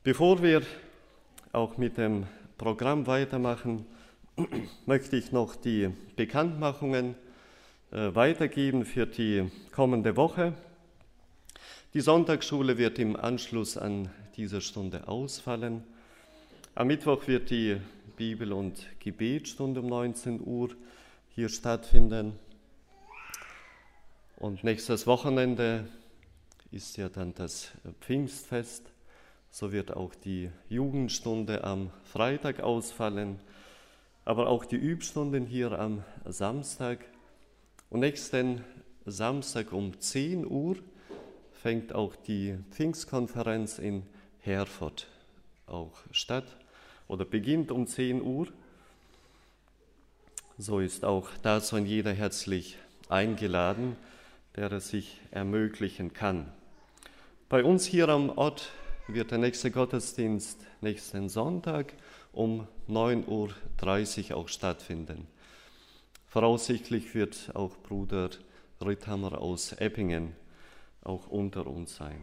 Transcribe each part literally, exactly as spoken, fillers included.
Bevor wir auch mit dem Programm weitermachen, möchte ich noch die Bekanntmachungen äh, weitergeben für die kommende Woche. Die Sonntagsschule wird im Anschluss an diese Stunde ausfallen. Am Mittwoch wird die Bibel- und Gebetsstunde um neunzehn Uhr hier stattfinden. Und nächstes Wochenende ist ja dann das Pfingstfest. So wird auch die Jugendstunde am Freitag ausfallen, aber auch die Übstunden hier am Samstag. Und nächsten Samstag um zehn Uhr fängt auch die Pfingstkonferenz in Herford auch statt oder beginnt um zehn Uhr. So ist auch dazu ein jeder herzlich eingeladen, der es sich ermöglichen kann. Bei uns hier am Ort wird der nächste Gottesdienst nächsten Sonntag um neun Uhr dreißig auch stattfinden. Voraussichtlich wird auch Bruder Ritthammer aus Eppingen auch unter uns sein.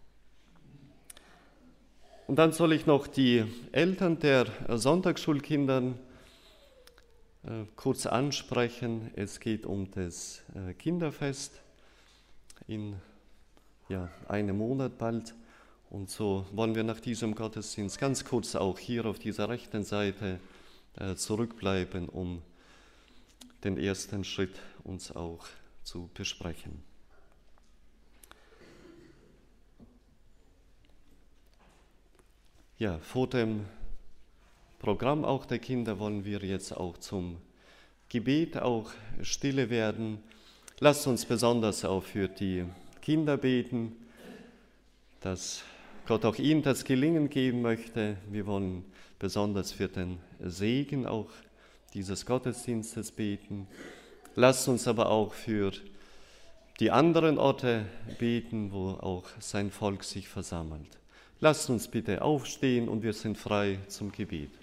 Und dann soll ich noch die Eltern der Sonntagsschulkinder äh, kurz ansprechen. Es geht um das äh, Kinderfest in ja, einem Monat bald. Und so wollen wir nach diesem Gottesdienst ganz kurz auch hier auf dieser rechten Seite äh, zurückbleiben, um den ersten Schritt uns auch zu besprechen. Ja, vor dem Programm auch der Kinder wollen wir jetzt auch zum Gebet auch stille werden. Lasst uns besonders auch für die Kinder beten, dass Gott auch ihnen das Gelingen geben möchte. Wir wollen besonders für den Segen auch dieses Gottesdienstes beten. Lasst uns aber auch für die anderen Orte beten, wo auch sein Volk sich versammelt. Lasst uns bitte aufstehen und wir sind frei zum Gebet.